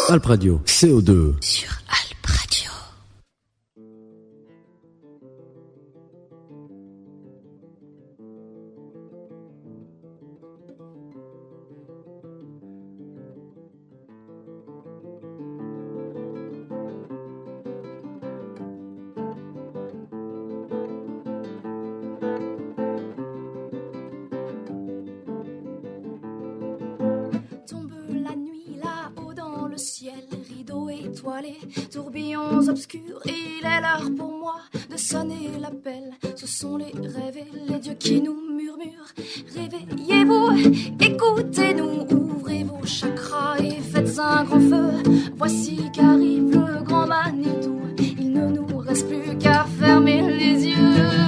Alp Radio, CO2. Sur Alp Radio. Tourbillons obscurs, il est l'heure pour moi de sonner l'appel. Ce sont les rêves et les dieux qui nous murmurent. Réveillez-vous, écoutez-nous, ouvrez vos chakras et faites un grand feu. Voici qu'arrive le grand Manitou. Il ne nous reste plus qu'à fermer les yeux.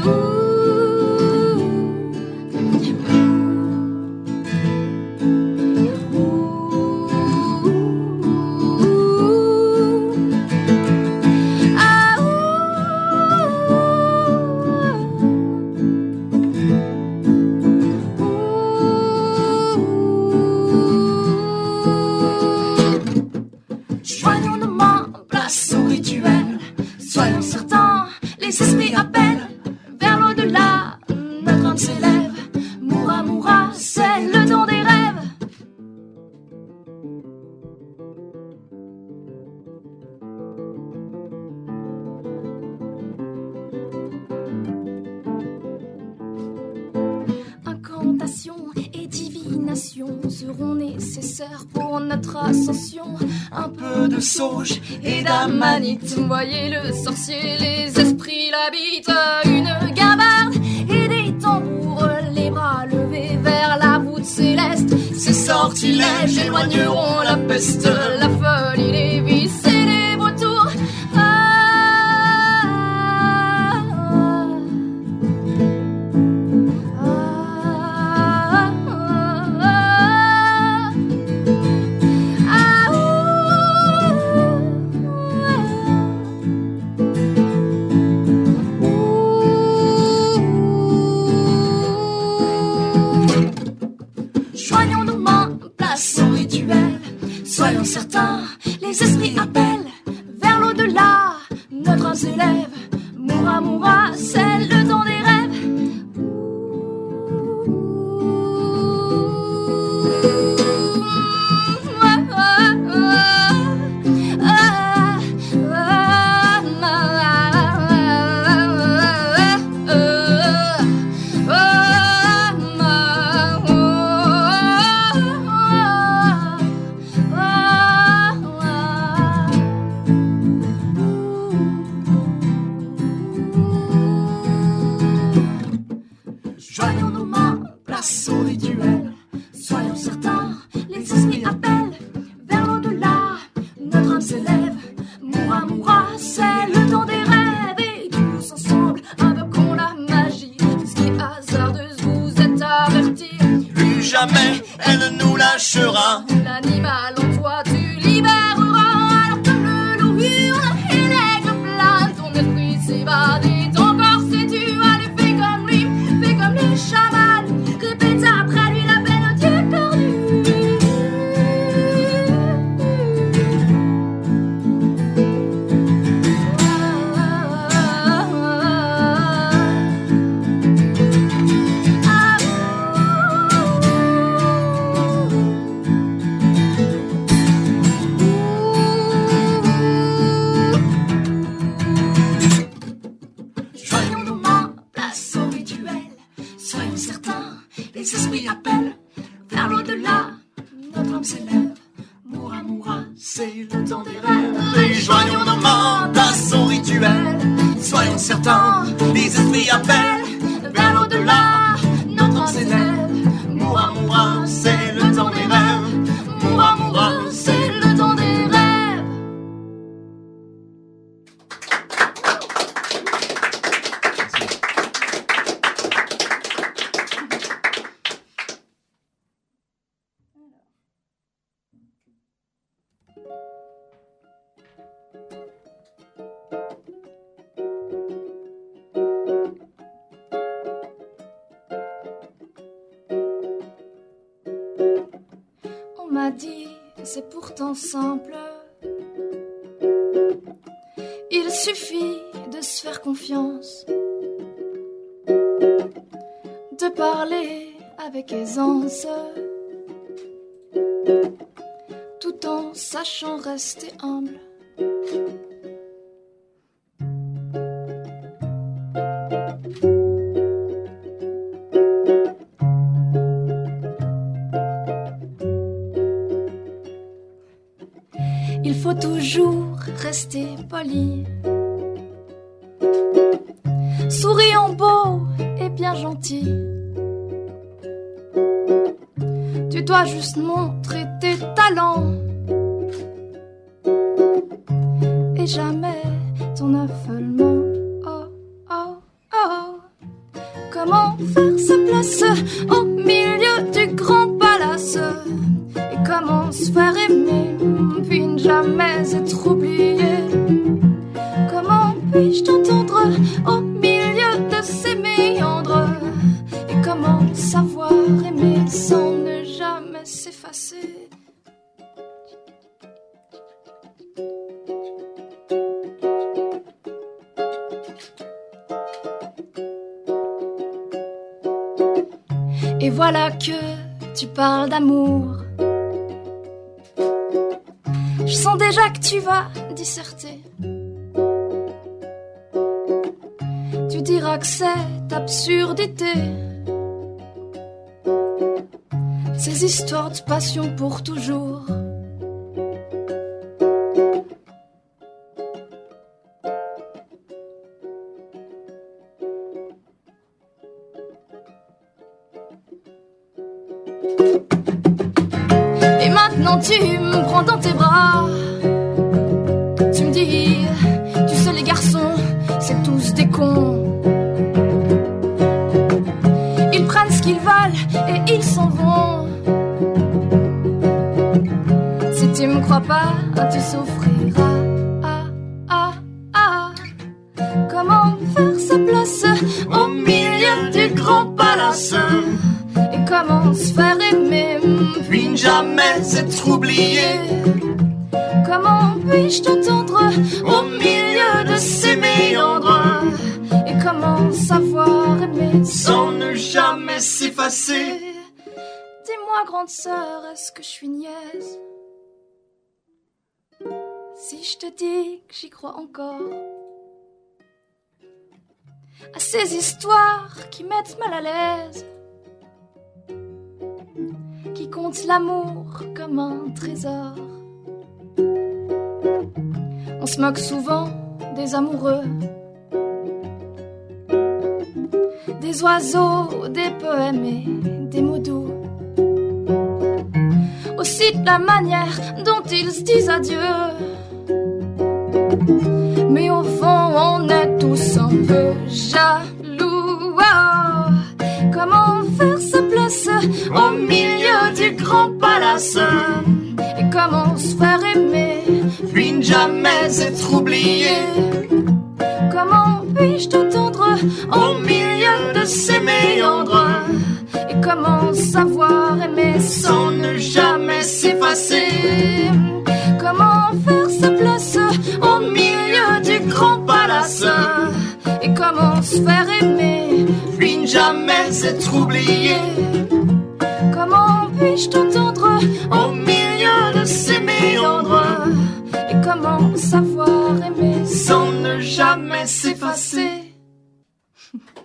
Et divination seront nécessaires pour notre ascension. Un peu de sauge et d'amanite. Voyez le sorcier, les esprits l'habitent. Une gabarde et des tambours, les bras levés vers la voûte céleste. Ces sortilèges éloigneront la peste, la folie, les vices et les vautours. Soyons certains, les esprits appellent vers l'au-delà. Notre âme s'élève, mourra, mourra, c'est le temps des rêves. Jamais elle ne nous lâchera. L'animal en toi tu libéreras. Alors que le loup hurle et l'aigle plane, ton esprit s'évade et ton corps s'étue. Allez, fais comme lui, fais comme les chamans. Répète après lui la mélodie perdue. Les esprits appellent vers l'au-delà. Notre âme s'élève, mourra, mourra, c'est le temps des rêves. Rejoignons nos mains d'un son rituel. Soyons certains, les esprits appellent vers l'au-delà. Notre âme s'élève, mourra, mourra, c'est le temps des rêves. Mourra, mourra, c'est le temps des rêves. On m'a dit, c'est pourtant simple, Il suffit de se faire confiance, de parler avec aisance, tout en sachant rester humble. Il faut toujours rester poli, souriant, beau et bien gentil. Tu dois juste montrer tes talents et jamais ton affolement. Oh, oh, oh. Comment faire sa place au milieu du grand palace? Et comment se faire aimer puis ne jamais être oublié? Comment puis-je t'entendre au milieu de ces méandres? Et comment savoir aimer sans ne jamais s'effacer? Et voilà que tu parles d'amour. Je sens déjà que tu vas disserter. Tu diras que cette absurdité, ces histoires de passion pour toujours, et maintenant tu me prends dans tes bras. Tu me dis, tu sais les garçons, c'est tous des cons. Ils prennent ce qu'ils veulent et ils s'en vont. Si tu me crois pas, tu souffriras. Ah, ah, ah. Comment faire sa place au milieu du grand palace? Et comment se faire aimer puis ne jamais être oublié? Comment puis-je t'entendre au milieu de ces méandres? Et comment savoir aimer sans ne jamais s'effacer? Dis-moi, grande sœur, est-ce que je suis niaise si je te dis que j'y crois encore à ces histoires qui mettent mal à l'aise, qui comptent l'amour comme un trésor? On se moque souvent des amoureux, des oiseaux, des poèmes et des mots doux, aussi de la manière dont ils se disent adieu. Mais au fond on est tous un peu jaloux. Oh, comment faire sa place au milieu du grand palace? Et comment se faire aimer puis ne jamais être oublié? Comment puis-je t'entendre au milieu de ces méandres? Et comment savoir aimer sans ne jamais s'effacer? Comment faire sa place au milieu du grand palace? Et comment se faire aimer puis ne jamais être oublié? Comment puis-je t'entendre au milieu de ces méandres? Et comment savoir aimer sans ne jamais s'effacer?